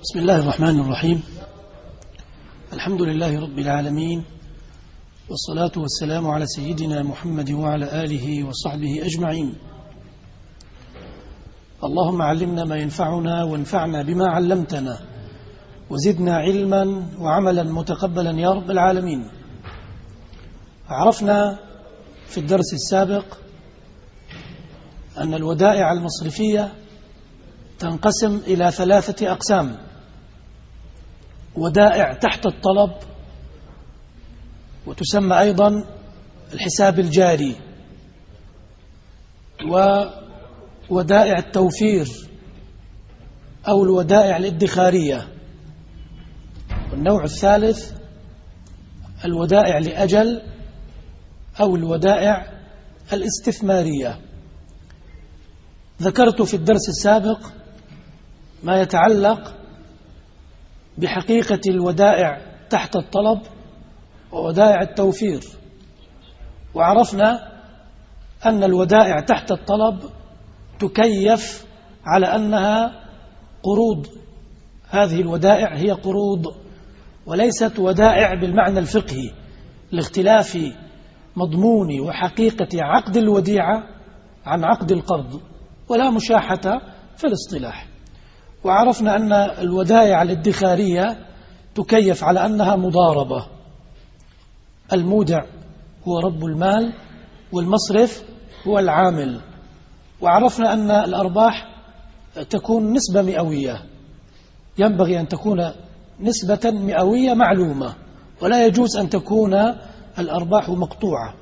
بسم الله الرحمن الرحيم. الحمد لله رب العالمين، والصلاة والسلام على سيدنا محمد وعلى آله وصحبه أجمعين. اللهم علمنا ما ينفعنا وانفعنا بما علمتنا، وزدنا علما وعملا متقبلا يا رب العالمين. عرفنا في الدرس السابق أن الودائع المصرفية تنقسم إلى 3 أقسام: ودائع تحت الطلب، وتسمى أيضا الحساب الجاري، وودائع التوفير أو الودائع الادخارية، والنوع الثالث الودائع لأجل أو الودائع الاستثمارية. ذكرت في الدرس السابق ما يتعلق بحقيقة الودائع تحت الطلب وودائع التوفير، وعرفنا أن الودائع تحت الطلب تكيف على أنها قروض. هذه الودائع هي قروض وليست ودائع بالمعنى الفقهي، لاختلاف مضمون وحقيقة عقد الوديعة عن عقد القرض، ولا مشاحة في الاصطلاح. وعرفنا أن الودائع الادخارية تكيف على أنها مضاربة، المودع هو رب المال والمصرف هو العامل. وعرفنا أن الأرباح تكون نسبة مئوية، ينبغي أن تكون نسبة مئوية معلومة، ولا يجوز أن تكون الأرباح مقطوعة.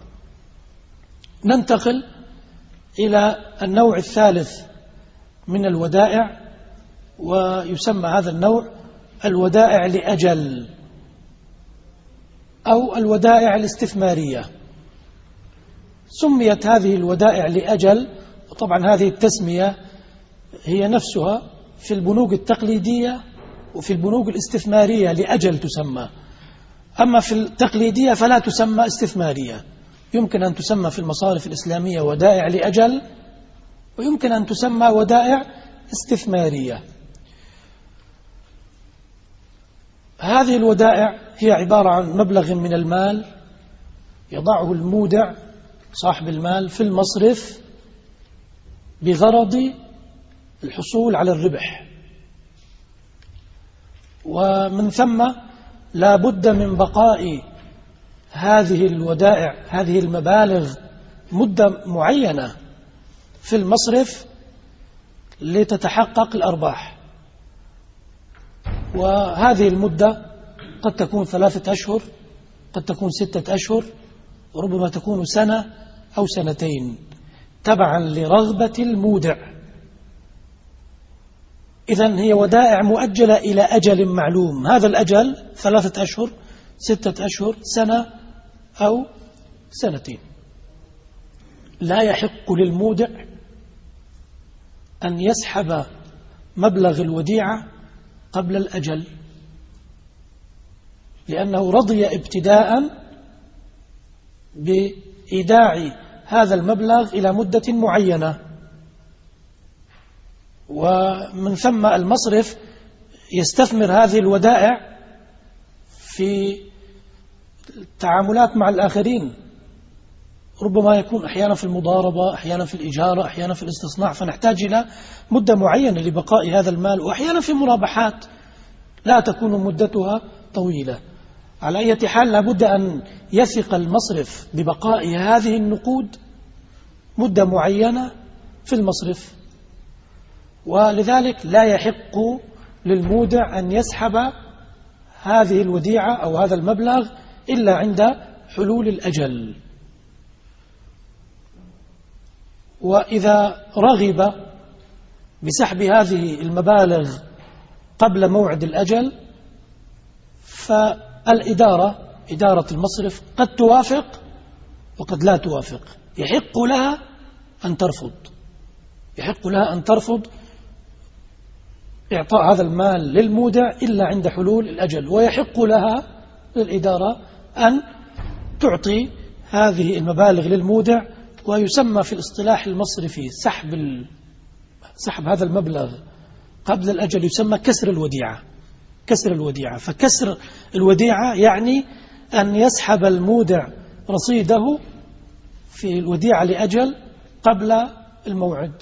ننتقل إلى النوع الثالث من الودائع، ويسمى هذا النوع الودائع لأجل أو الودائع الاستثمارية. سميت هذه الودائع لأجل، وطبعا هذه التسمية هي نفسها في البنوك التقليدية وفي البنوك الاستثمارية لأجل تسمى، أما في التقليدية فلا تسمى استثمارية. يمكن أن تسمى في المصارف الإسلامية ودائع لأجل، ويمكن أن تسمى ودائع استثمارية. هذه الودائع هي عبارة عن مبلغ من المال يضعه المودع صاحب المال في المصرف بغرض الحصول على الربح، ومن ثم لا بد من بقاء هذه الودائع، هذه المبالغ، مدة معينة في المصرف لتتحقق الأرباح. وهذه المدة قد تكون 3 أشهر، قد تكون 6 أشهر، وربما تكون سنة أو سنتين تبعا لرغبة المودع. إذن هي ودائع مؤجلة إلى أجل معلوم، هذا الأجل 3 أشهر، 6 أشهر، سنة أو سنتين. لا يحق للمودع أن يسحب مبلغ الوديعة قبل الأجل، لأنه رضي ابتداء بإيداع هذا المبلغ إلى مدة معينة. ومن ثم المصرف يستثمر هذه الودائع في التعاملات مع الآخرين، ربما يكون أحيانا في المضاربة، أحيانا في الإجارة، أحيانا في الاستصناع، فنحتاج إلى مدة معينة لبقاء هذا المال، وأحيانا في مرابحات لا تكون مدتها طويلة. على أي حال لابد أن يثق المصرف ببقاء هذه النقود مدة معينة في المصرف، ولذلك لا يحق للمودع أن يسحب هذه الوديعة أو هذا المبلغ إلا عند حلول الأجل. وإذا رغب بسحب هذه المبالغ قبل موعد الأجل، فالإدارة، إدارة المصرف، قد توافق وقد لا توافق. يحق لها أن ترفض، يحق لها أن ترفض إعطاء هذا المال للمودع إلا عند حلول الأجل، ويحق لها للإدارة أن تعطي هذه المبالغ للمودع. ويسمى في الاصطلاح المصرفي سحب هذا المبلغ قبل الأجل يسمى كسر الوديعة. كسر الوديعة. فكسر الوديعة يعني أن يسحب المودع رصيده في الوديعة لأجل قبل الموعد.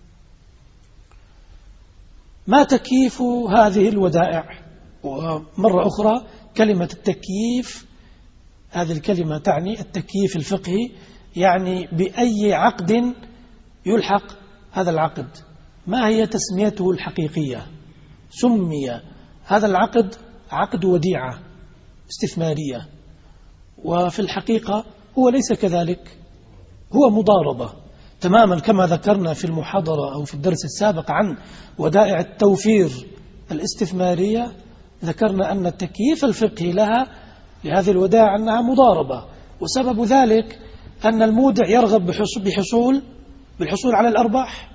ما تكييف هذه الودائع؟ ومرة أخرى كلمة التكييف، هذه الكلمة تعني التكييف الفقهي، يعني بأي عقد يلحق هذا العقد، ما هي تسميته الحقيقية؟ سمي هذا العقد عقد وديعة استثمارية، وفي الحقيقة هو ليس كذلك، هو مضاربة تماما كما ذكرنا في المحاضرة أو في الدرس السابق عن ودائع التوفير الاستثمارية. ذكرنا أن التكييف الفقهي لها لهذه الودائع أنها مضاربة، وسبب ذلك أن المودع يرغب بالحصول على الأرباح،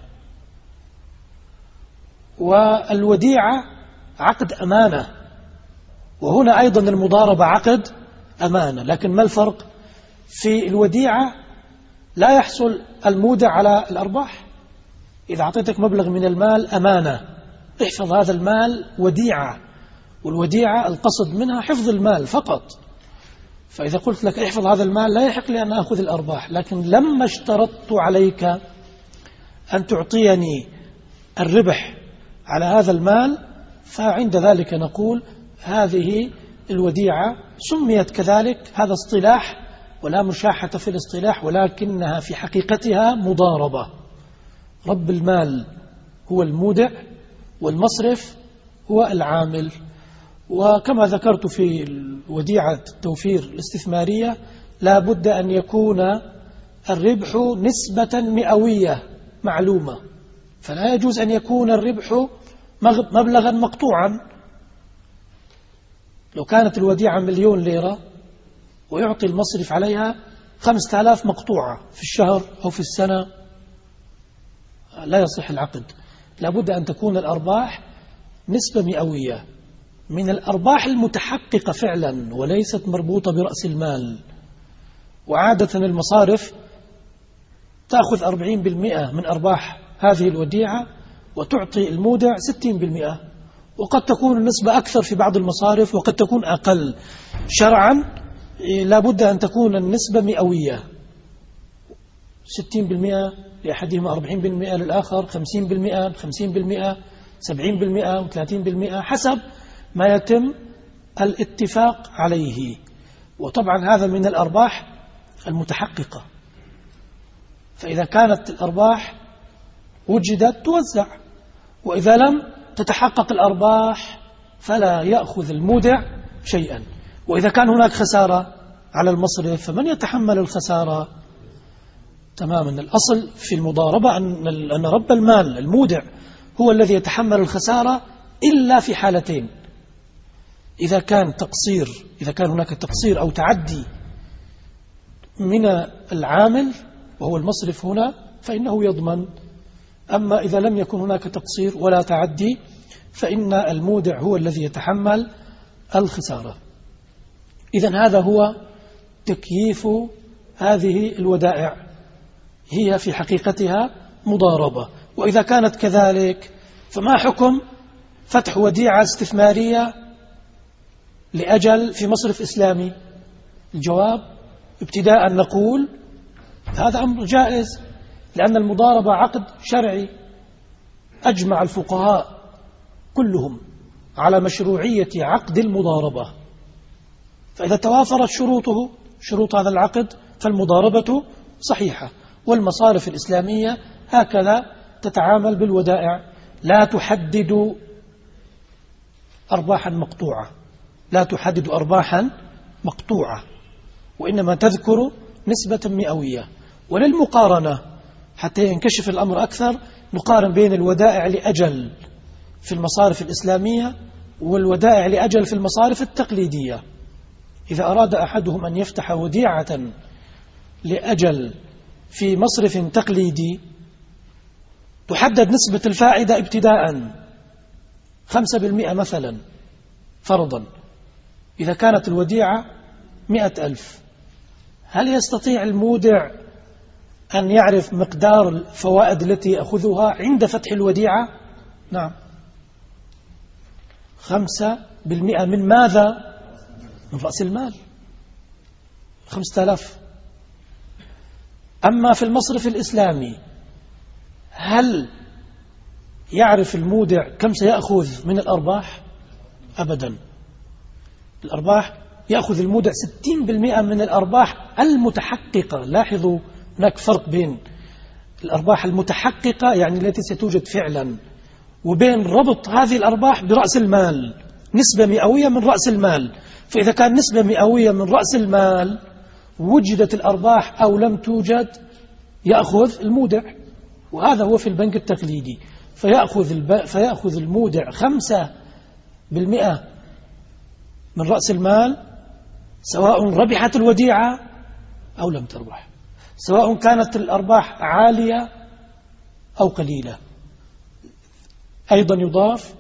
والوديعة عقد أمانة، وهنا أيضا المضاربة عقد أمانة. لكن ما الفرق؟ في الوديعة لا يحصل المودع على الأرباح. إذا أعطيتك مبلغ من المال أمانة، احفظ هذا المال وديعة، والوديعة القصد منها حفظ المال فقط. فإذا قلت لك احفظ هذا المال لا يحق لي أن أخذ الأرباح، لكن لما اشترطت عليك أن تعطيني الربح على هذا المال، فعند ذلك نقول هذه الوديعة سميت كذلك، هذا اصطلاح ولا مشاحة في الاصطلاح، ولكنها في حقيقتها مضاربة. رب المال هو المودع، والمصرف هو العامل. وكما ذكرت في وديعة التوفير الاستثمارية لا بد أن يكون الربح نسبة مئوية معلومة، فلا يجوز أن يكون الربح مبلغا مقطوعا. لو كانت الوديعة 1,000,000 ليرة ويعطي المصرف عليها 5,000 مقطوعة في الشهر أو في السنة، لا يصح العقد. لابد أن تكون الأرباح نسبة مئوية من الأرباح المتحققة فعلا وليست مربوطة برأس المال. وعادة المصارف تأخذ 40% من أرباح هذه الوديعة وتعطي المودع 60%، وقد تكون النسبة أكثر في بعض المصارف وقد تكون أقل. شرعا لابد أن تكون النسبة مئوية، 60% لأحدهما، 40% للآخر، 50%، 50%، 70%، 30%، حسب ما يتم الاتفاق عليه. وطبعا هذا من الأرباح المتحققة، فإذا كانت الأرباح وجدت توزع، وإذا لم تتحقق الأرباح فلا يأخذ المودع شيئا. وإذا كان هناك خسارة على المصرف فمن يتحمل الخسارة؟ تماما. الأصل في المضاربة أن رب المال المودع هو الذي يتحمل الخسارة إلا في حالتين: إذا كان هناك تقصير أو تعدي من العامل وهو المصرف هنا فإنه يضمن. أما إذا لم يكن هناك تقصير ولا تعدي فإن المودع هو الذي يتحمل الخسارة. إذن هذا هو تكييف هذه الودائع، هي في حقيقتها مضاربة. وإذا كانت كذلك فما حكم فتح وديعة استثمارية لأجل في مصرف إسلامي؟ الجواب ابتداء نقول هذا أمر جائز، لأن المضاربة عقد شرعي أجمع الفقهاء كلهم على مشروعية عقد المضاربة. فإذا توافرت شروط هذا العقد فالمضاربة صحيحة. والمصارف الإسلامية هكذا تتعامل بالودائع، لا تحدد أرباحا مقطوعة، وإنما تذكر نسبة مئوية. وللمقارنة حتى ينكشف الأمر أكثر نقارن بين الودائع لأجل في المصارف الإسلامية والودائع لأجل في المصارف التقليدية. إذا أراد أحدهم أن يفتح وديعة لأجل في مصرف تقليدي تحدد نسبة الفائدة ابتداء 5% مثلا فرضا. إذا كانت الوديعة 100,000، هل يستطيع المودع أن يعرف مقدار الفوائد التي يأخذها عند فتح الوديعة؟ نعم، 5% من ماذا؟ من رأس المال 5000. أما في المصرف الإسلامي هل يعرف المودع كم سيأخذ من الأرباح؟ أبدا. الأرباح يأخذ المودع 60% من الأرباح المتحققة. لاحظوا هناك فرق بين الأرباح المتحققة يعني التي ستوجد فعلا، وبين ربط هذه الأرباح برأس المال، نسبة مئوية من رأس المال. فإذا كان نسبة مئوية من رأس المال وجدت الأرباح أو لم توجد يأخذ المودع، وهذا هو في البنك التقليدي. فيأخذ المودع 5% من رأس المال سواء ربحت الوديعة أو لم تربح، سواء كانت الأرباح عالية أو قليلة. أيضا يضاف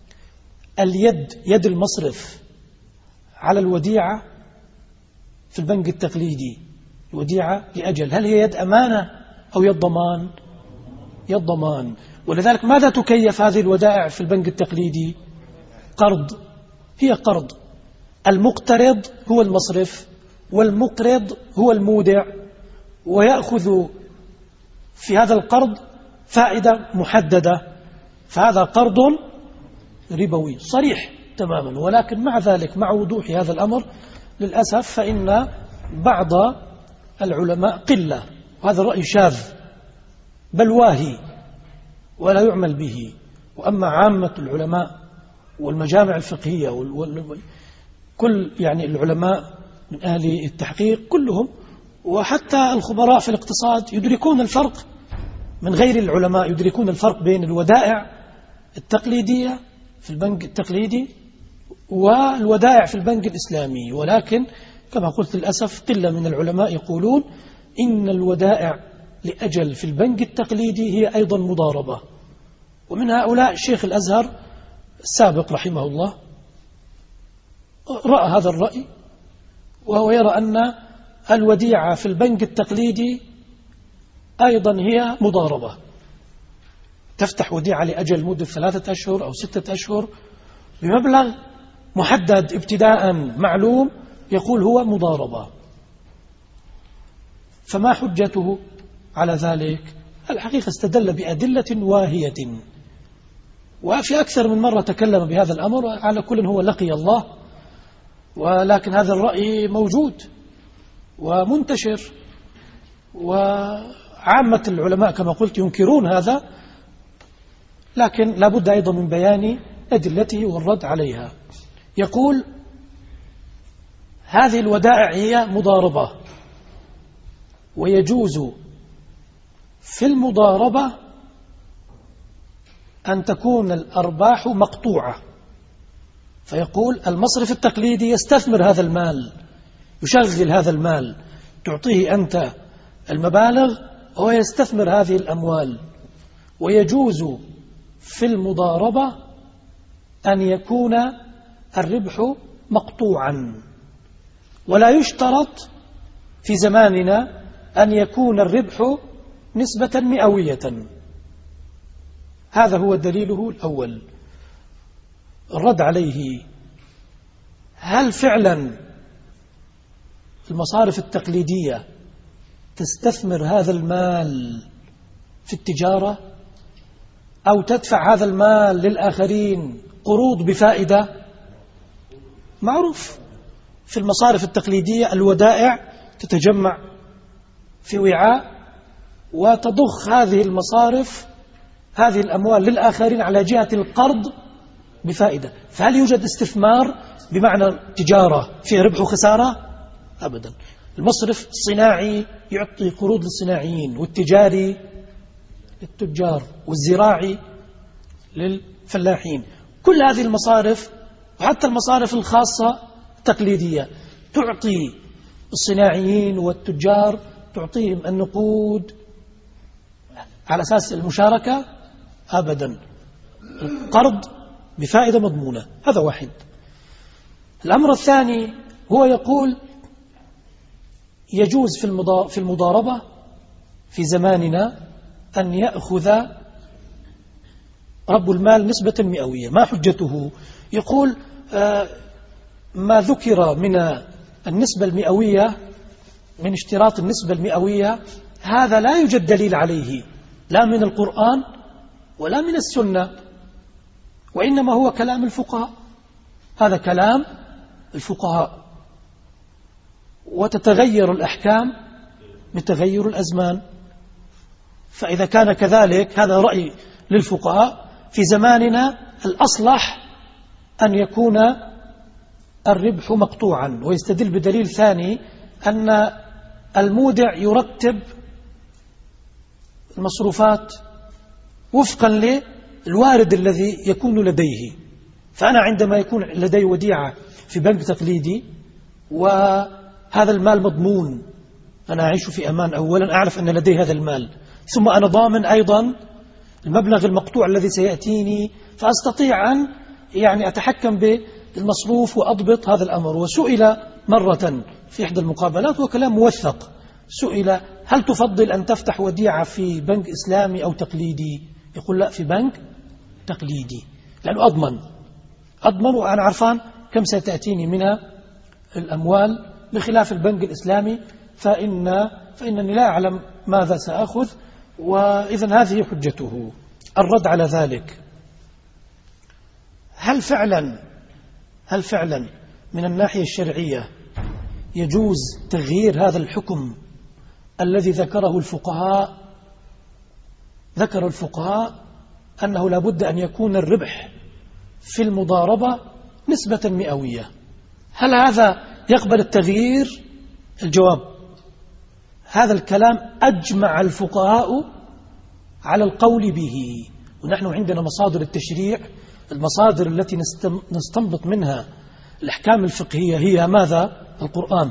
يد المصرف على الوديعة في البنك التقليدي، الوديعة لأجل هل هي يد أمانة أو يد ضمان؟ يد ضمان. ولذلك ماذا تكيف هذه الودائع في البنك التقليدي؟ قرض، هي قرض. المقترض هو المصرف والمقرض هو المودع، ويأخذ في هذا القرض فائدة محددة، فهذا قرض ربوي صريح تماما. ولكن مع ذلك، مع وضوح هذا الأمر للأسف، فإن بعض العلماء قلة، وهذا الرأي شاذ بل واهي ولا يعمل به. وأما عامة العلماء والمجامع الفقهية كل يعني العلماء من أهل التحقيق كلهم، وحتى الخبراء في الاقتصاد يدركون الفرق من غير العلماء، يدركون الفرق بين الودائع التقليدية في البنك التقليدي والودائع في البنك الإسلامي. ولكن كما قلت للأسف قلة من العلماء يقولون إن الودائع لأجل في البنك التقليدي هي أيضا مضاربة. ومن هؤلاء الشيخ الأزهر السابق رحمه الله رأى هذا الرأي، وهو يرى أن الوديعة في البنك التقليدي أيضا هي مضاربة. تفتح وديعة لأجل مدة 3 أشهر أو 6 أشهر بمبلغ محدد ابتداء معلوم، يقول هو مضاربة. فما حجته على ذلك؟ الحقيقة استدل بأدلة واهية، وفي أكثر من مرة تكلم بهذا الأمر. على كل هو لقي الله، ولكن هذا الرأي موجود ومنتشر، وعامة العلماء كما قلت ينكرون هذا، لكن لابد أيضا من بيان أدلته والرد عليها. يقول هذه الودائع هي مضاربة، ويجوز في المضاربة أن تكون الأرباح مقطوعة. فيقول المصرف التقليدي يستثمر هذا المال، يشغل هذا المال، تعطيه أنت المبالغ وهو يستثمر هذه الأموال. ويجوز في المضاربة أن يكون الربح مقطوعا، ولا يشترط في زماننا أن يكون الربح نسبة مئوية. هذا هو دليله الأول. الرد عليه: هل فعلا المصارف التقليدية تستثمر هذا المال في التجارة أو تدفع هذا المال للآخرين قروض بفائدة؟ معروف في المصارف التقليدية الودائع تتجمع في وعاء، وتضخ هذه المصارف هذه الأموال للآخرين على جهة القرض بفائدة. فهل يوجد استثمار بمعنى تجارة فيها ربح وخسارة؟ أبدا. المصرف الصناعي يعطي قروض للصناعيين، والتجاري للتجار، والزراعي للفلاحين. كل هذه المصارف وحتى المصارف الخاصة التقليدية تعطي الصناعيين والتجار، تعطيهم النقود على أساس المشاركة؟ أبدا. القرض بفائدة مضمونة. هذا واحد. الأمر الثاني هو يقول يجوز في المضاربة في زماننا أن يأخذ رب المال نسبة مئوية. ما حجته؟ يقول ما ذكر من النسبة المئوية، من اشتراط النسبة المئوية، هذا لا يوجد دليل عليه لا من القرآن ولا من السنة، وإنما هو كلام الفقهاء. هذا كلام الفقهاء، وتتغير الأحكام بتغير الأزمان. فإذا كان كذلك، هذا رأي للفقهاء، في زماننا الأصلح أن يكون الربح مقطوعا. ويستدل بدليل ثاني أن المودع يرتب المصروفات وفقا للوارد الذي يكون لديه. فأنا عندما يكون لدي وديعة في بنك تقليدي وهذا المال مضمون، أنا أعيش في أمان، أولا أعرف أن لدي هذا المال، ثم أنا ضامن أيضا المبلغ المقطوع الذي سيأتيني، فأستطيع أن أتحكم بالمصروف وأضبط هذا الأمر. وسئل مرة في إحدى المقابلات، وكلام موثق، سئل: هل تفضل أن تفتح وديعة في بنك إسلامي أو تقليدي؟ يقول: لا، في بنك تقليدي، لأنه أضمن وأنا عرفان كم ستأتيني من الأموال، بخلاف البنك الإسلامي فإنني لا أعلم ماذا سأخذ. وإذن هذه حجته. الرد على ذلك: هل فعلا من الناحية الشرعية يجوز تغيير هذا الحكم الذي ذكره الفقهاء؟ ذكر الفقهاء أنه لا بد أن يكون الربح في المضاربة نسبة مئوية. هل هذا يقبل التغيير؟ الجواب: هذا الكلام أجمع الفقهاء على القول به. ونحن عندنا مصادر التشريع، المصادر التي نستنبط منها الأحكام الفقهية هي ماذا؟ القرآن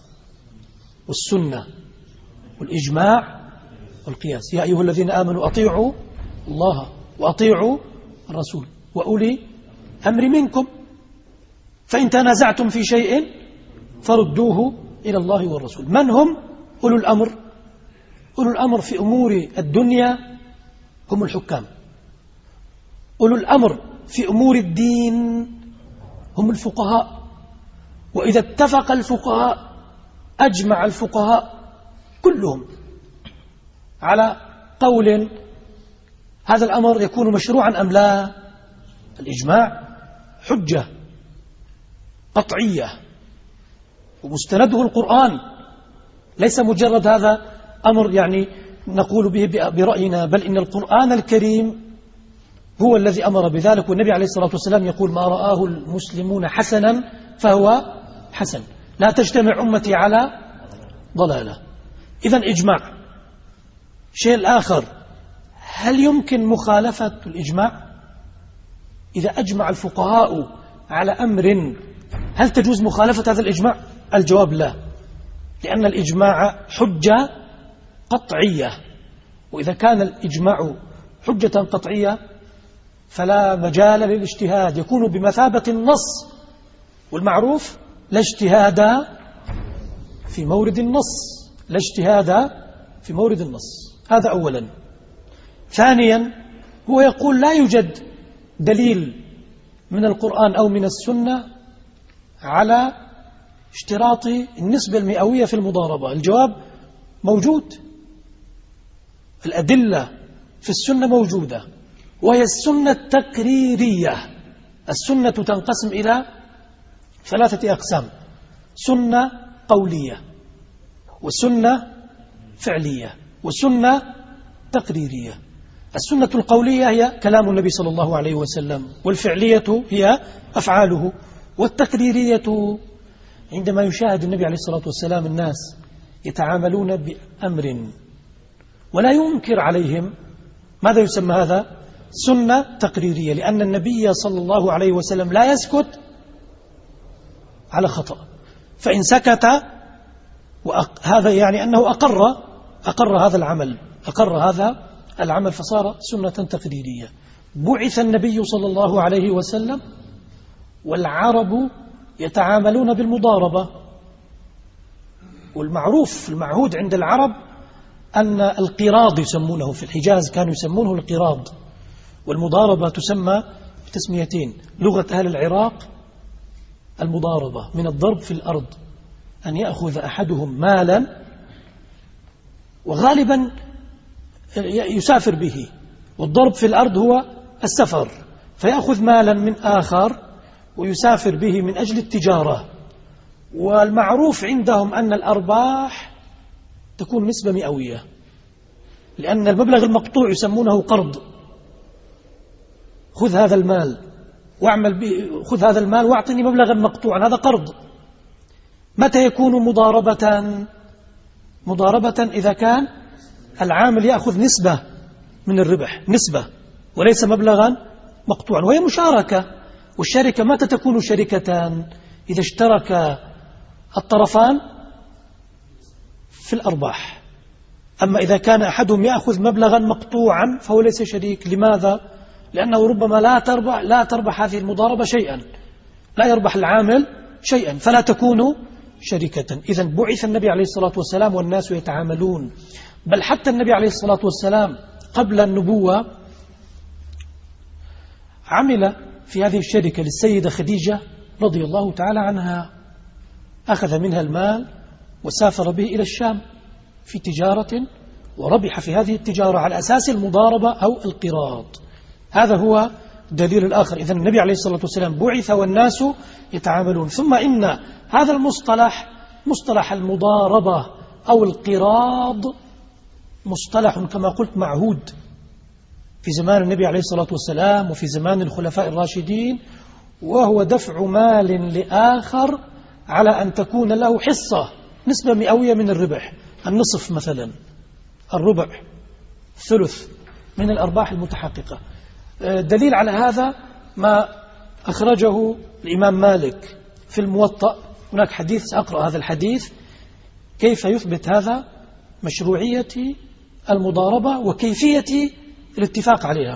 والسنة والإجماع والقياس. يا أيها الذين آمنوا أطيعوا الله وأطيعوا الرسول وأولي أمر منكم، فإن تنازعتم في شيء فردوه إلى الله والرسول. من هم أولو الأمر؟ أولو الأمر في أمور الدنيا هم الحكام، أولو الأمر في أمور الدين هم الفقهاء. وإذا اتفق الفقهاء، أجمع الفقهاء كلهم على قول هذا الأمر يكون مشروعا أم لا. الإجماع حجة قطعية ومستنده القرآن، ليس مجرد هذا أمر نقول به برأينا، بل إن القرآن الكريم هو الذي أمر بذلك. والنبي عليه الصلاة والسلام يقول: ما رآه المسلمون حسنا فهو حسن، لا تجتمع أمتي على ضلالة. إذن إجماع. شيء الآخر: هل يمكن مخالفة الإجماع؟ إذا أجمع الفقهاء على أمر، هل تجوز مخالفة هذا الإجماع؟ الجواب: لا، لأن الإجماع حجة قطعية، وإذا كان الإجماع حجة قطعية فلا مجال للاجتهاد، يكون بمثابة النص. والمعروف: لا اجتهاد في مورد النص، لا اجتهاد في مورد النص. هذا أولا. ثانيا، هو يقول لا يوجد دليل من القرآن أو من السنة على اشتراط النسبة المئوية في المضاربة. الجواب: موجود، الأدلة في السنة موجودة، وهي السنة التقريرية. السنة تنقسم إلى 3 أقسام: سنة قولية، وسنة فعلية، وسنة تقريرية. السنة القولية هي كلام النبي صلى الله عليه وسلم، والفعلية هي أفعاله، والتقريرية عندما يشاهد النبي عليه الصلاة والسلام الناس يتعاملون بأمر ولا ينكر عليهم، ماذا يسمى هذا؟ سنة تقريرية، لأن النبي صلى الله عليه وسلم لا يسكت على خطأ، فإن سكت هذا أنه أقر هذا العمل فصار سنة تقريرية. بعث النبي صلى الله عليه وسلم والعرب يتعاملون بالمضاربة، والمعروف المعهود عند العرب أن القراض يسمونه، في الحجاز كانوا يسمونه القراض، والمضاربة تسمى تسميتين. لغة أهل العراق المضاربة من الضرب في الأرض، أن يأخذ أحدهم مالا وغالبا يسافر به، والضرب في الأرض هو السفر، فيأخذ مالا من آخر ويسافر به من أجل التجارة. والمعروف عندهم أن الأرباح تكون نسبة مئوية، لأن المبلغ المقطوع يسمونه قرض. خذ هذا المال واعمل به، خذ هذا المال واعطني مبلغا مقطوعا، هذا قرض. متى يكون مضاربة إذا كان العامل يأخذ نسبة من الربح، نسبة وليس مبلغا مقطوعا، وهي مشاركة. والشركة متى تكون شركة؟ إذا اشترك الطرفان في الأرباح. أما إذا كان أحدهم يأخذ مبلغا مقطوعا فهو ليس شريك. لماذا؟ لأنه ربما لا تربح هذه المضاربة شيئا، لا يربح العامل شيئا، فلا تكون شركة. إذن بعث النبي عليه الصلاة والسلام والناس يتعاملون. بل حتى النبي عليه الصلاة والسلام قبل النبوة عمل في هذه الشركة للسيدة خديجة رضي الله تعالى عنها، أخذ منها المال وسافر به إلى الشام في تجارة، وربح في هذه التجارة على أساس المضاربة أو القراض. هذا هو الدليل الآخر. إذن النبي عليه الصلاة والسلام بعث والناس يتعاملون. ثم إن هذا المصطلح، مصطلح المضاربة أو القراض، مصطلح كما قلت معهود في زمان النبي عليه الصلاة والسلام وفي زمان الخلفاء الراشدين، وهو دفع مال لآخر على أن تكون له حصة، نسبة مئوية من الربح، النصف مثلا، الربع، الثلث من الأرباح المتحققة. دليل على هذا ما أخرجه الإمام مالك في الموطأ. هناك حديث، سأقرأ هذا الحديث كيف يثبت هذا مشروعية المضاربة وكيفية الاتفاق عليها.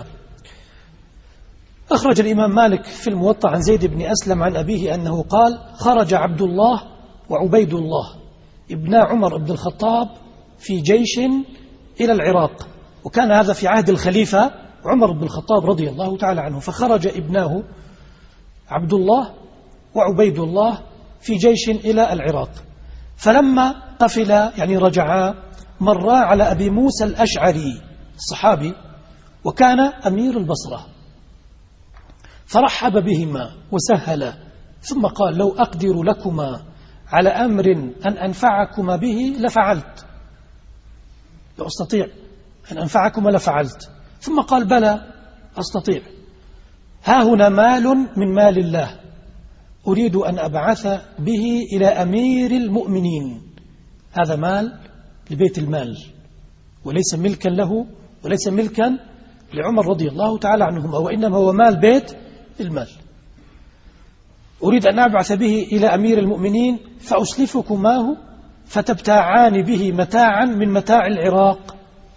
أخرج الإمام مالك في الموطأ عن زيد بن أسلم عن أبيه أنه قال: خرج عبد الله وعبيد الله ابن عمر بن الخطاب في جيش إلى العراق، وكان هذا في عهد الخليفة عمر بن الخطاب رضي الله تعالى عنه. فخرج ابناه عبد الله وعبيد الله في جيش إلى العراق، فلما قفل يعني رجعا مرا على أبي موسى الأشعري الصحابي، وكان أمير البصرة، فرحب بهما وسهل، ثم قال: لو أقدر لكما على أمر أن أنفعكما به لفعلت، لو أستطيع أن أنفعكما لفعلت. ثم قال: بلى أستطيع، ها هنا مال من مال الله أريد أن أبعث به إلى أمير المؤمنين. هذا مال لبيت المال، وليس ملكا له وليس ملكا لعمر رضي الله تعالى عنهما، وإنما هو مال بيت المال. أريد أن أبعث به إلى أمير المؤمنين فأسلفكماه فتبتاعان به متاعا من متاع العراق،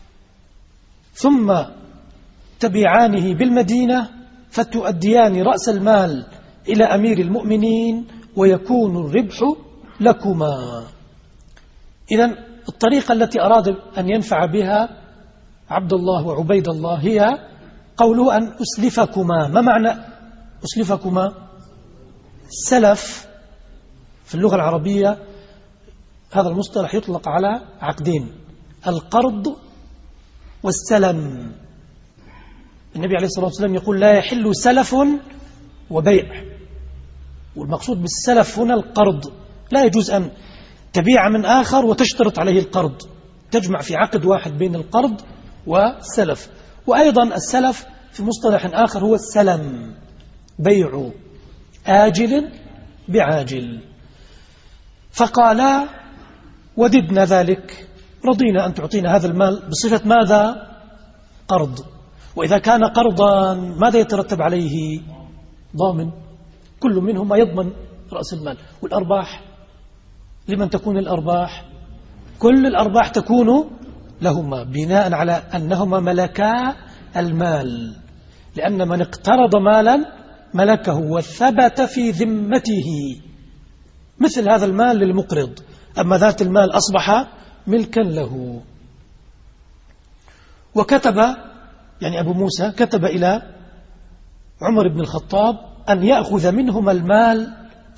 ثم تبيعانه بالمدينة فتؤديان رأس المال إلى أمير المؤمنين ويكون الربح لكما. إذن الطريقة التي أراد أن ينفع بها عبد الله وعبيد الله هي قوله أن أسلفكما. ما معنى أسلفكما؟ السلف في اللغة العربية هذا المصطلح يطلق على عقدين: القرض والسلم. النبي عليه الصلاة والسلام يقول: لا يحل سلف وبيع، والمقصود بالسلف هنا القرض. لا يجوز أن تبيع من آخر وتشترط عليه القرض، تجمع في عقد واحد بين القرض والسلف. وأيضا السلف في مصطلح آخر هو السلم، بيع آجل بعاجل. فقالا: وددنا ذلك، رضينا أن تعطينا هذا المال بصفة ماذا؟ قرض. وإذا كان قرضا ماذا يترتب عليه؟ ضامن، كل منهما يضمن رأس المال. والأرباح لمن تكون الأرباح؟ كل الأرباح تكون لهما، بناء على أنهما ملكا المال، لأن من اقترض مالا ملكه وثبت في ذمته، مثل هذا المال للمقرض، أما ذات المال أصبح ملكا له. وكتب يعني أبو موسى كتب إلى عمر بن الخطاب أن يأخذ منهما المال،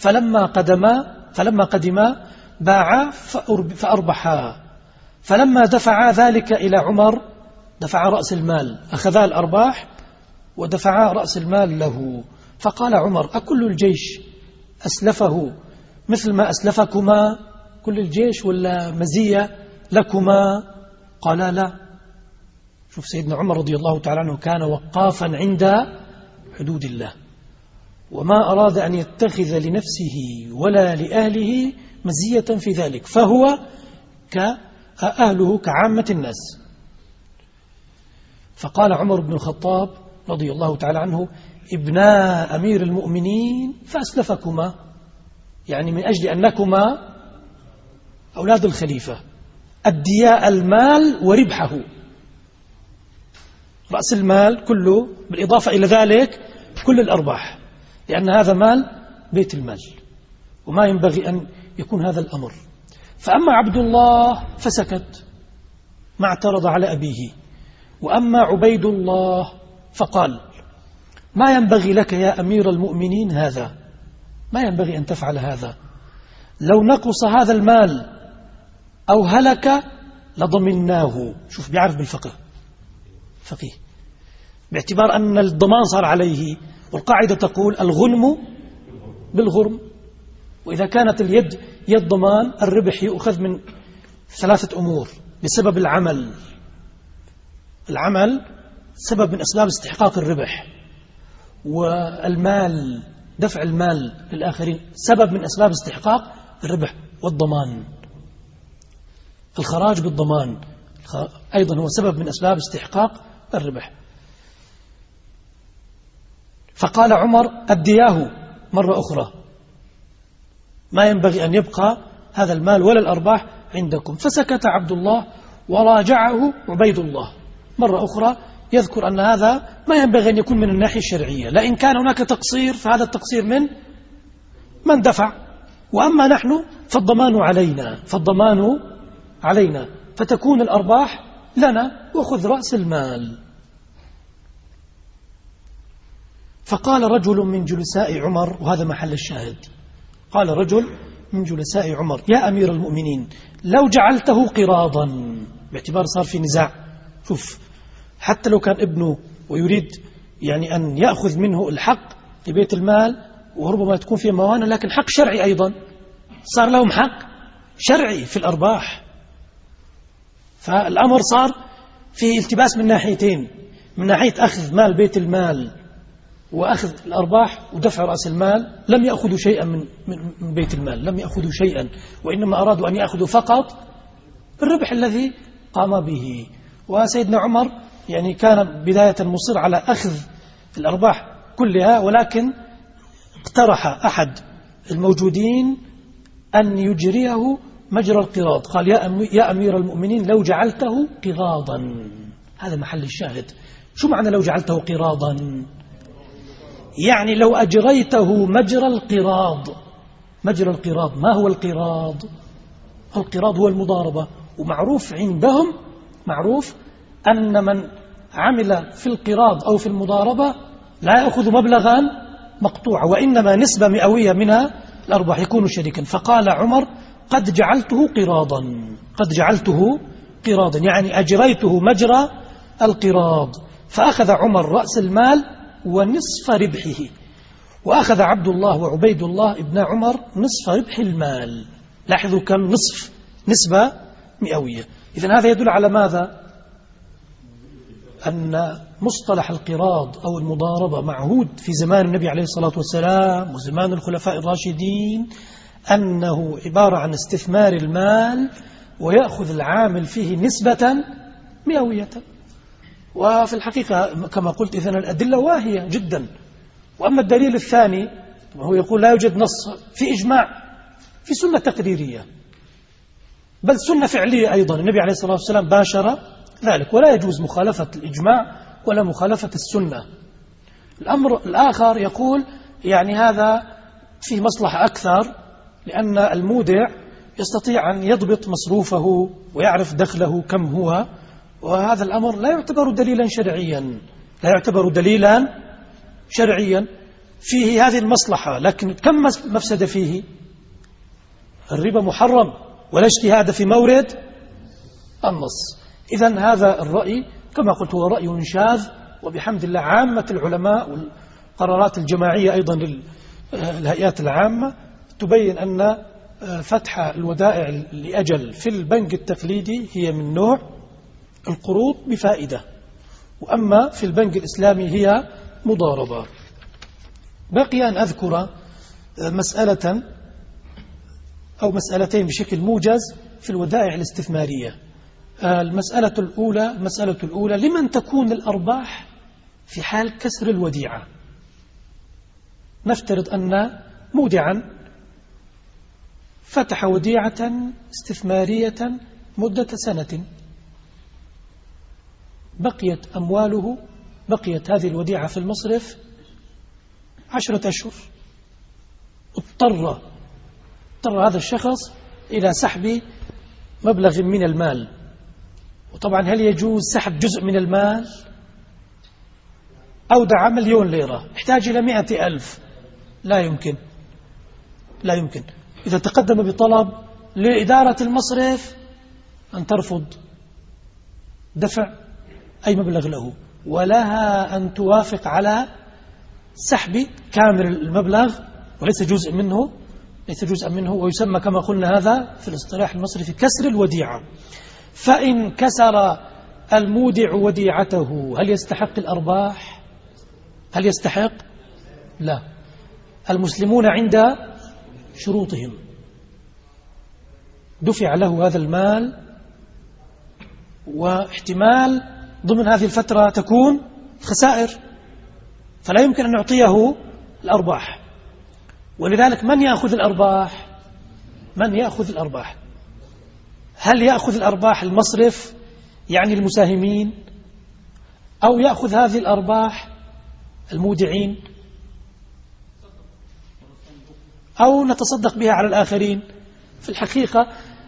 فلما قدما باعا فأربحا، فلما دفعا ذلك إلى عمر دفعا رأس المال، أخذا الأرباح ودفعا رأس المال له. فقال عمر: أكل الجيش أسلفه مثل ما أسلفكما؟ كل الجيش ولا مزية لكما؟ قال: لا. شوف سيدنا عمر رضي الله تعالى عنه كان وقافا عند حدود الله، وما أراد أن يتخذ لنفسه ولا لأهله مزية في ذلك، فهو كأهله كعامة الناس. فقال عمر بن الخطاب رضي الله تعالى عنه: ابنا أمير المؤمنين فأسلفكما، يعني من أجل أنكما أولاد الخليفة، أدياء المال وربحه، رأس المال كله بالإضافة إلى ذلك كل الأرباح، لأن هذا مال بيت المال وما ينبغي أن يكون هذا الأمر. فأما عبد الله فسكت ما اعترض على أبيه، وأما عبيد الله فقال: ما ينبغي لك يا أمير المؤمنين هذا، ما ينبغي أن تفعل هذا، لو نقص هذا المال أو هلك لضمناه. شوف بيعرف بالفقه، فقيه، باعتبار أن الضمان صار عليه، والقاعدة تقول الغنم بالغرم، وإذا كانت اليد يد ضمان الربح يؤخذ من 3 أمور بسبب العمل سبب من أسباب استحقاق الربح، والمال دفع المال للآخرين سبب من أسباب استحقاق الربح، والضمان الخراج بالضمان أيضا هو سبب من أسباب استحقاق الربح. فقال عمر: أدياه مرة أخرى، ما ينبغي أن يبقى هذا المال ولا الأرباح عندكم. فسكت عبد الله وراجعه عبيد الله مرة أخرى، يذكر أن هذا ما ينبغي أن يكون من الناحية الشرعية، لأن كان هناك تقصير فهذا التقصير من دفع، وأما نحن فالضمان علينا فتكون الأرباح لنا وخذ رأس المال. فقال رجل من جلساء عمر، وهذا محل الشاهد، قال رجل من جلساء عمر: يا أمير المؤمنين لو جعلته قراضا، باعتبار صار في نزاع. شوف، حتى لو كان ابنه ويريد يعني أن يأخذ منه الحق لبيت المال، وربما تكون فيه موانع، لكن حق شرعي أيضا، صار لهم حق شرعي في الأرباح. فالأمر صار في التباس من ناحيتين، من ناحية أخذ مال بيت المال وأخذ الأرباح ودفع رأس المال، لم يأخذوا شيئا من بيت المال، لم يأخذوا شيئا، وإنما أرادوا أن يأخذوا فقط الربح الذي قام به. وسيدنا عمر يعني كان بداية مصر على أخذ الأرباح كلها، ولكن اقترح أحد الموجودين أن يجريه مجرى القراض، قال: يا أمير المؤمنين لو جعلته قراضا. هذا محل الشاهد. شو معنى لو جعلته قراضا؟ يعني لو أجريته مجرى القراض. مجرى القراض، ما هو القراض؟ القراض هو المضاربة، ومعروف عندهم، معروف أن من عمل في القراض أو في المضاربة لا يأخذ مبلغا مقطوعا، وإنما نسبة مئوية منها الأرباح، يكون شريكا. فقال عمر: قد جعلته قراضا، يعني أجريته مجرى القراض. فأخذ عمر رأس المال ونصف ربحه، وأخذ عبد الله وعبيد الله ابن عمر نصف ربح المال. لاحظوا كم نصف، نسبة مئوية. إذن هذا يدل على ماذا؟ أن مصطلح القراض أو المضاربة معهود في زمان النبي عليه الصلاة والسلام وزمان الخلفاء الراشدين، أنه عبارة عن استثمار المال ويأخذ العامل فيه نسبة مئوية. وفي الحقيقة كما قلت إذن الأدلة واهية جدا. وأما الدليل الثاني هو يقول لا يوجد نص في إجماع، في سنة تقريرية بل سنة فعلية أيضا، النبي عليه الصلاة والسلام باشر ذلك، ولا يجوز مخالفة الإجماع ولا مخالفة السنة. الأمر الآخر يقول يعني هذا فيه مصلحة أكثر، لأن المودع يستطيع أن يضبط مصروفه ويعرف دخله كم هو، وهذا الأمر لا يعتبر دليلا شرعيا، لا يعتبر دليلا شرعيا فيه هذه المصلحة، لكن كم مفسد فيه؟ الربا محرم ولا اجتهاد في مورد النص. إذن هذا الرأي كما قلت هو رأي شاذ، وبحمد الله عامة العلماء والقرارات الجماعية أيضا للهيئات العامة تبين أن فتح الودائع لأجل في البنك التقليدي هي من نوع القروض بفائدة، وأما في البنك الإسلامي هي مضاربة. بقي أن أذكر مسألة أو مسألتين بشكل موجز في الودائع الاستثمارية. المسألة الأولى لمن تكون الأرباح في حال كسر الوديعة؟ نفترض أن مودعا فتح وديعة استثمارية مدة سنة، بقيت هذه الوديعة في المصرف 10 أشهر، اضطر هذا الشخص إلى سحب مبلغ من المال. وطبعا هل يجوز سحب جزء من المال؟ أودع 1,000,000 ليرة احتاج إلى 100,000، لا يمكن. إذا تقدم بطلب لإدارة المصرف أن ترفض دفع أي مبلغ له، ولها أن توافق على سحب كامل المبلغ وليس جزء منه، ويسمى كما قلنا هذا في الاصطلاح المصرفي كسر الوديعة. فإن كسر المودع وديعته هل يستحق الأرباح؟ هل يستحق؟ لا. المسلمون عند شروطهم دفع له هذا المال، واحتمال ضمن هذه الفترة تكون خسائر، فلا يمكن أن نعطيه الأرباح. ولذلك من يأخذ الأرباح؟ هل يأخذ الأرباح المصرف يعني المساهمين، أو يأخذ هذه الأرباح المودعين، أو نتصدق بها على الآخرين؟ في الحقيقة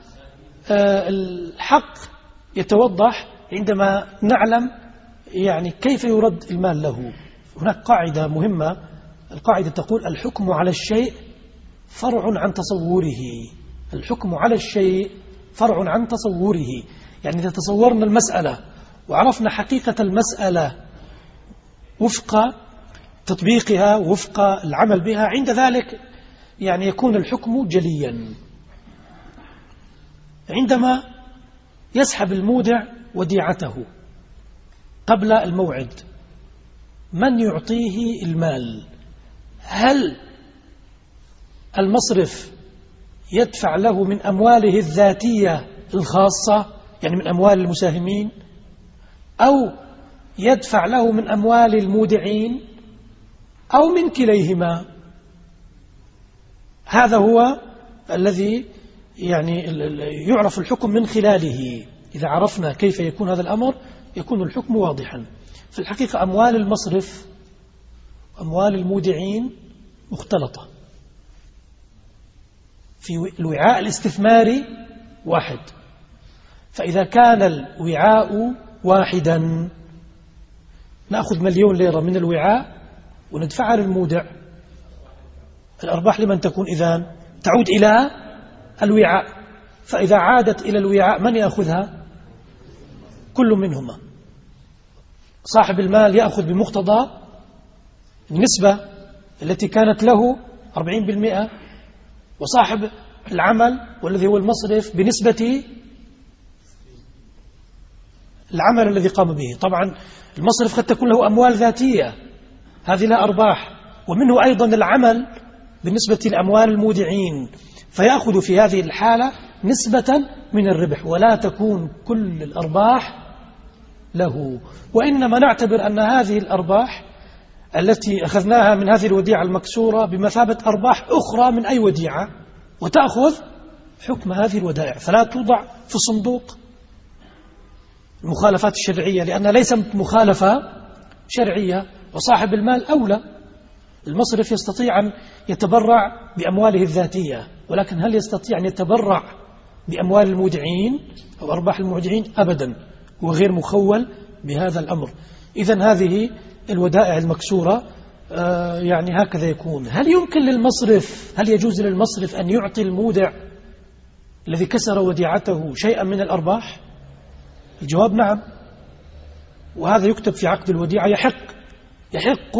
الحق يتوضح عندما نعلم يعني كيف يرد المال له. هناك قاعدة مهمة، القاعدة تقول الحكم على الشيء فرع عن تصوره. الحكم على الشيء فرع عن تصوره، يعني إذا تصورنا المسألة وعرفنا حقيقة المسألة وفق تطبيقها وفق العمل بها، عند ذلك يعني يكون الحكم جليا. عندما يسحب المودع وديعته قبل الموعد، من يعطيه المال؟ هل المصرف يدفع له من أمواله الذاتية الخاصة يعني من أموال المساهمين، أو يدفع له من أموال المودعين، أو من كليهما؟ هذا هو الذي يعني يعرف الحكم من خلاله. إذا عرفنا كيف يكون هذا الأمر يكون الحكم واضحا. في الحقيقة أموال المصرف أموال المودعين مختلطة، في الوعاء الاستثماري واحد، فإذا كان الوعاء واحدا نأخذ 1,000,000 ليرة من الوعاء وندفعها للمودع. الأرباح لمن تكون إذن؟ تعود إلى الوعاء. فإذا عادت إلى الوعاء من يأخذها؟ كل منهما. صاحب المال يأخذ بمقتضى النسبة التي كانت له 40%، وصاحب العمل والذي هو المصرف بنسبة العمل الذي قام به. طبعا المصرف قد تكون له أموال ذاتية هذه لا أرباح، ومنه أيضا العمل بالنسبة لأموال المودعين، فيأخذ في هذه الحالة نسبة من الربح، ولا تكون كل الأرباح له. وإنما نعتبر أن هذه الأرباح التي أخذناها من هذه الوديعة المكسورة بمثابة أرباح أخرى من أي وديعة، وتأخذ حكم هذه الودائع، فلا توضع في صندوق المخالفات الشرعية، لأنها ليست مخالفة شرعية. وصاحب المال أولى. المصرف يستطيع أن يتبرع بأمواله الذاتية، ولكن هل يستطيع أن يتبرع بأموال المودعين أو أرباح المودعين؟ أبدا، هو غير مخول بهذا الأمر. إذن هذه الودائع المكسورة يعني هكذا يكون. هل يمكن للمصرف، هل يجوز للمصرف أن يعطي المودع الذي كسر وديعته شيئا من الأرباح؟ الجواب نعم، وهذا يكتب في عقد الوديعة. يحق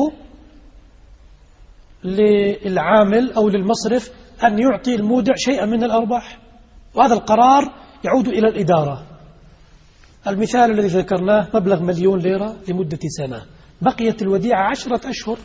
للعامل أو للمصرف أن يعطي المودع شيئا من الأرباح، وهذا القرار يعود إلى الإدارة. المثال الذي ذكرناه مبلغ 1,000,000 ليرة لمدة سنة، بقيت الوديعة 10 أشهر،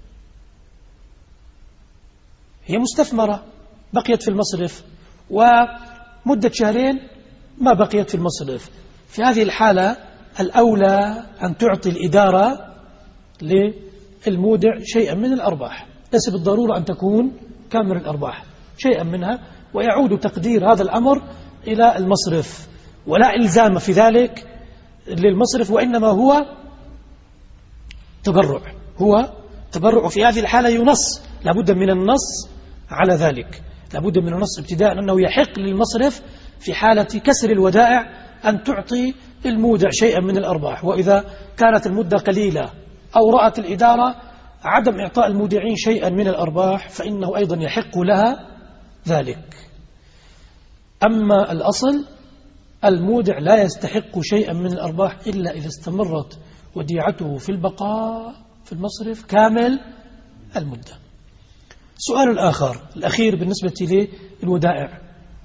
هي مستثمرة بقيت في المصرف، ومدة 2 شهر ما بقيت في المصرف. في هذه الحالة الأولى أن تعطي الإدارة للمودع شيئا من الأرباح، ليس بالضرورة أن تكون كامل الأرباح، شيئا منها، ويعود تقدير هذا الأمر إلى المصرف، ولا إلزام في ذلك للمصرف، وإنما هو تبرع. في هذه الحالة ينص، لابد من النص على ذلك، لابد من النص ابتداء أنه يحق للمصرف في حالة كسر الودائع أن تعطي المودع شيئا من الأرباح. وإذا كانت المدة قليلة أو رأت الإدارة عدم إعطاء المودعين شيئا من الأرباح فإنه أيضا يحق لها ذلك. أما الأصل المودع لا يستحق شيئا من الأرباح إلا إذا استمرت وديعته في البقاء في المصرف كامل المدة. السؤال الآخر الأخير بالنسبة للودائع،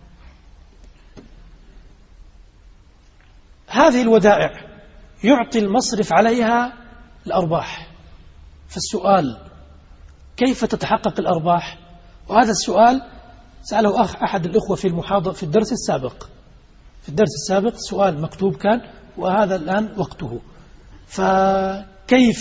هذه الودائع يعطي المصرف عليها الأرباح، فالسؤال كيف تتحقق الأرباح؟ وهذا السؤال سأله أحد الإخوة في المحاضرة في الدرس السابق سؤال مكتوب كان، وهذا الآن وقته. فكيف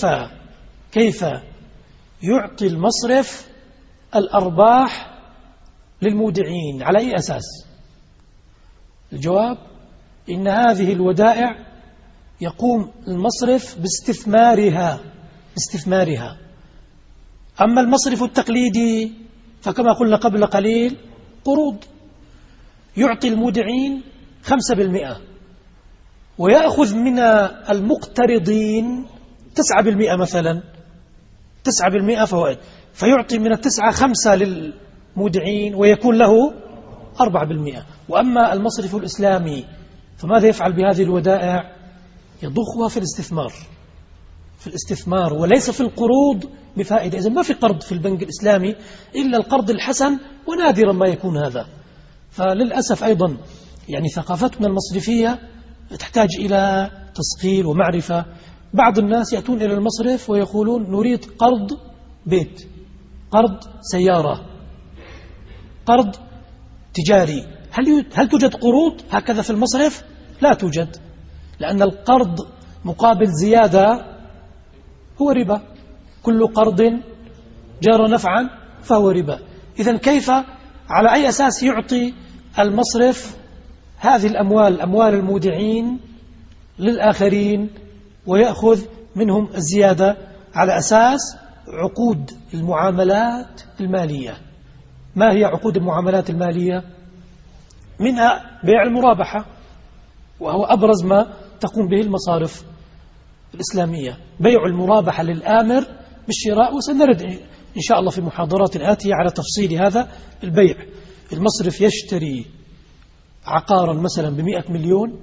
يعطي المصرف الأرباح للمودعين؟ على أي أساس؟ الجواب إن هذه الودائع يقوم المصرف باستثمارها. أما المصرف التقليدي فكما قلنا قبل قليل قروض، يعطي المودعين 5% ويأخذ من المقترضين 9% مثلا، 9% فوائد، فيعطي من 9 5 للمودعين ويكون له 4%. وأما المصرف الإسلامي فماذا يفعل بهذه الودائع؟ يضخها في الاستثمار وليس في القروض بفائدة. إذن ما في قرض في البنك الإسلامي إلا القرض الحسن، ونادرا ما يكون هذا. فللأسف أيضا يعني ثقافتنا المصرفية تحتاج إلى تصقيل ومعرفة. بعض الناس يأتون إلى المصرف ويقولون نريد قرض بيت، قرض سيارة، قرض تجاري. هل توجد قروض هكذا في المصرف؟ لا توجد، لأن القرض مقابل زيادة هو ربا، كل قرض جار نفعا فهو ربا. إذن كيف، على أي أساس يعطي المصرف هذه الأموال، أموال المودعين للآخرين، ويأخذ منهم الزيادة على أساس عقود المعاملات المالية؟ ما هي عقود المعاملات المالية؟ منها بيع المرابحة، وهو أبرز ما تقوم به المصارف الإسلامية، بيع المرابحة للآمر بالشراء. وسنرد إن شاء الله في محاضرات آتية على تفصيل هذا البيع. المصرف يشتري عقارا مثلا ب100 مليون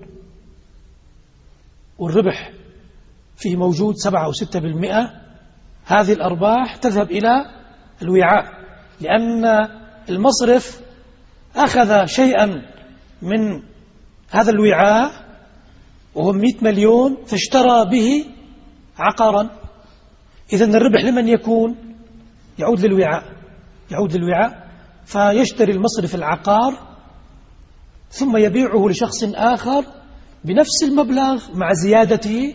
والربح فيه موجود 7 أو 6%، هذه الأرباح تذهب إلى الوعاء، لأن المصرف أخذ شيئا من هذا الوعاء وهو 100 مليون فاشترى به عقارا. إذن الربح لمن يكون؟ يعود للوعاء، فيشتري المصرف العقار ثم يبيعه لشخص آخر بنفس المبلغ مع زيادة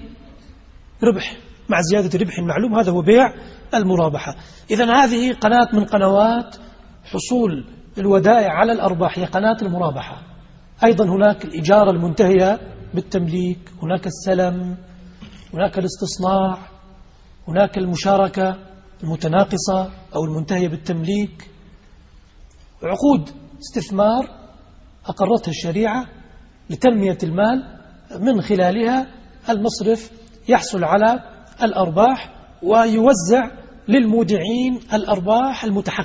ربح معلوم. هذا هو بيع المرابحة. إذن هذه قناة من قنوات حصول الودائع على الأرباح، هي قناة المرابحة. أيضا هناك الإجارة المنتهية بالتمليك، هناك السلم، هناك الاستصناع، هناك المشاركة المتناقصة أو المنتهية بالتمليك، عقود استثمار أقرتها الشريعة لتنمية المال، من خلالها المصرف يحصل على الأرباح ويوزع للمودعين الأرباح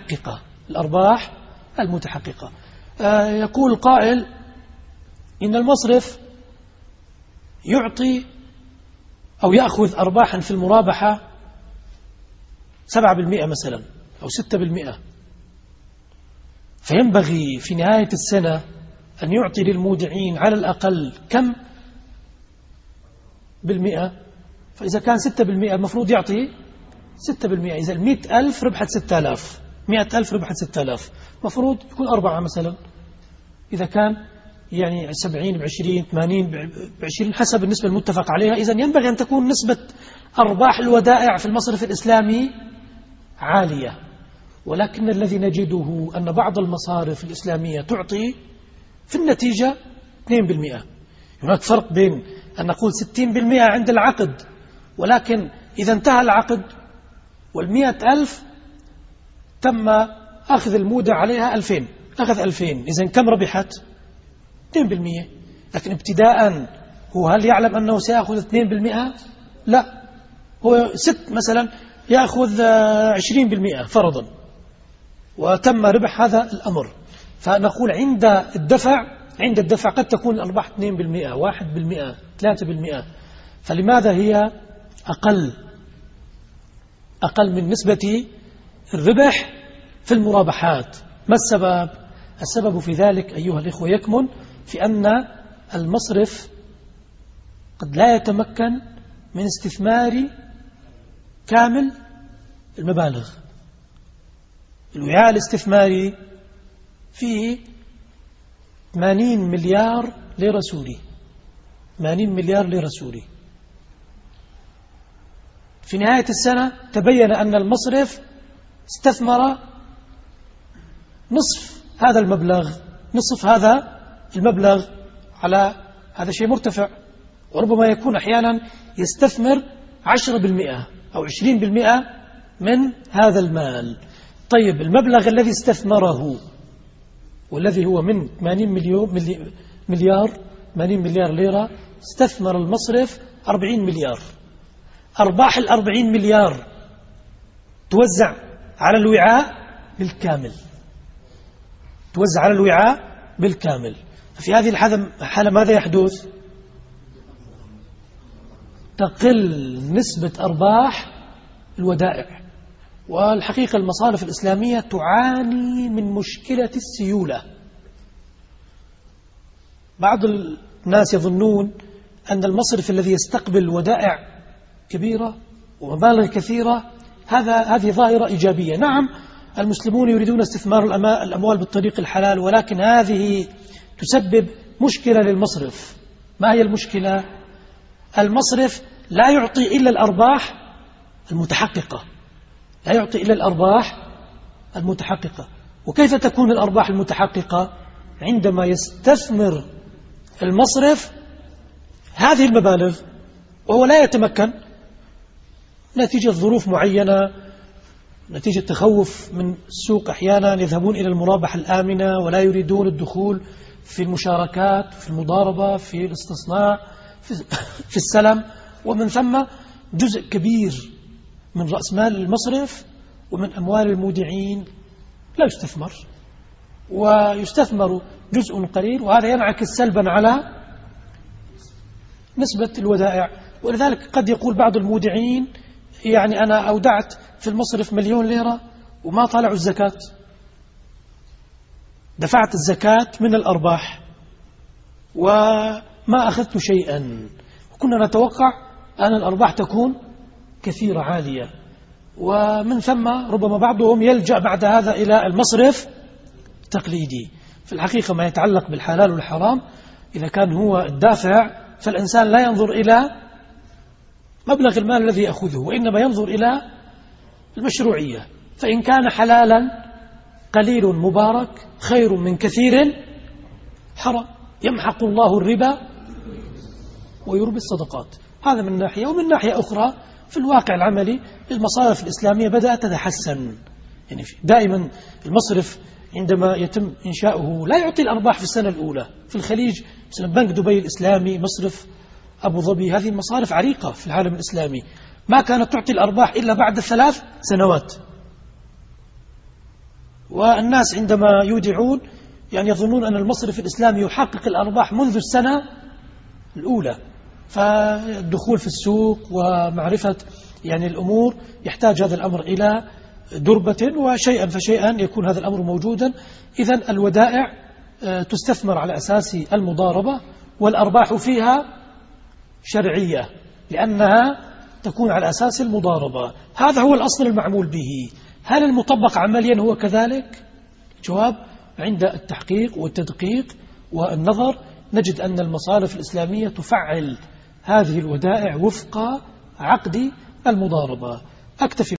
المتحققة. يقول قائل إن المصرف يعطي أو يأخذ أرباحا في المرابحة 7% مثلا أو 6%، فينبغي في نهاية السنة أن يعطي للمودعين على الأقل كم بالمئة؟ فإذا كان 6% المفروض يعطي 6%. إذا 100,000 ربحت 6,000، 100,000 ربحت 6,000، مفروض يكون 4 مثلا. إذا كان يعني 70 ب20 80 ب20 حسب النسبة المتفق عليها. إذن ينبغي أن تكون نسبة أرباح الودائع في المصرف الإسلامي عالية، ولكن الذي نجده أن بعض المصارف الإسلامية تعطي في النتيجة 2%. هناك فرق بين أن نقول 60% عند العقد، ولكن إذا انتهى العقد وال100,000 تم أخذ المودع عليها 2000، أخذ 2000، إذن كم ربحت؟ 2%. لكن ابتداء هو هل يعلم أنه سيأخذ 2%؟ لا، هو مثلا يأخذ 20% فرضا وتم ربح هذا الأمر. فنقول عند الدفع قد تكون الأرباح 2%، 1%، 3%. فلماذا هي أقل من نسبة الربح في المرابحات؟ ما السبب؟ السبب في ذلك أيها الإخوة يكمن في أن المصرف قد لا يتمكن من استثمار كامل المبالغ. الوعاء الاستثماري فيه 80 مليار ليرة سوري، 80 مليار ليرة سوري. في نهاية السنة تبين أن المصرف استثمر نصف هذا المبلغ على هذا شيء مرتفع، وربما يكون أحيانا يستثمر 10% أو 20% من هذا المال. طيب المبلغ الذي استثمره والذي هو من 80 مليار ليرة، استثمر المصرف 40 مليار. أرباح 40 مليار توزع على الوعاء بالكامل. في هذه الحالة ماذا يحدث؟ تقل نسبة أرباح الودائع. والحقيقة المصارف الإسلامية تعاني من مشكلة السيولة. بعض الناس يظنون أن المصرف الذي يستقبل ودائع كبيرة ومبالغ كثيرة هذه ظاهرة إيجابية. نعم، المسلمون يريدون استثمار الأموال بالطريق الحلال، ولكن هذه تسبب مشكلة للمصرف. ما هي المشكلة؟ المصرف لا يعطي إلا الأرباح المتحققة. وكيف تكون الأرباح المتحققة؟ عندما يستثمر المصرف هذه المبالغ وهو لا يتمكن نتيجة ظروف معينة، نتيجة تخوف من السوق. أحيانا يذهبون إلى المرابحة الآمنة ولا يريدون الدخول في المشاركات، في المضاربة، في الاستصناع، في السلم. ومن ثم جزء كبير من رأس مال المصرف ومن أموال المودعين لا يستثمر، ويستثمر جزء قليل، وهذا ينعكس سلبا على نسبة الودائع. ولذلك قد يقول بعض المودعين يعني أنا أودعت في المصرف 1,000,000 ليرة وما طالعوا الزكاة، دفعت الزكاة من الأرباح وما أخذت شيئا. وكنا نتوقع أن الأرباح تكون كثيرة عالية. ومن ثم ربما بعضهم يلجأ بعد هذا إلى المصرف التقليدي. في الحقيقة ما يتعلق بالحلال والحرام إذا كان هو الدافع، فالإنسان لا ينظر إلى مبلغ المال الذي يأخذه، وإنما ينظر إلى المشروعية. فإن كان حلالا قليل مبارك خير من كثير حرام. يمحق الله الربا ويربي الصدقات. هذا من ناحية. ومن ناحية أخرى في الواقع العملي المصارف الإسلامية بدأت تتحسن. يعني دائما المصرف عندما يتم إنشاؤه لا يعطي الأرباح في السنة الأولى. في الخليج مثلا بنك دبي الإسلامي، مصرف أبو ظبي، هذه المصارف عريقة في العالم الإسلامي، ما كانت تعطي الأرباح إلا بعد 3 سنوات. والناس عندما يودعون يعني يظنون أن المصرف الإسلامي يحقق الأرباح منذ السنة الأولى، فالدخول في السوق ومعرفة يعني الأمور يحتاج هذا الأمر إلى دربة، وشيئا فشيئا يكون هذا الأمر موجودا. إذن الودائع تستثمر على أساس المضاربة، والأرباح فيها شرعية لأنها تكون على أساس المضاربة. هذا هو الأصل المعمول به. هل المطبق عمليا هو كذلك؟ جواب: عند التحقيق والتدقيق والنظر نجد أن المصارف الإسلامية تفعل هذه الودائع وفق عقد المضاربة. أكتفي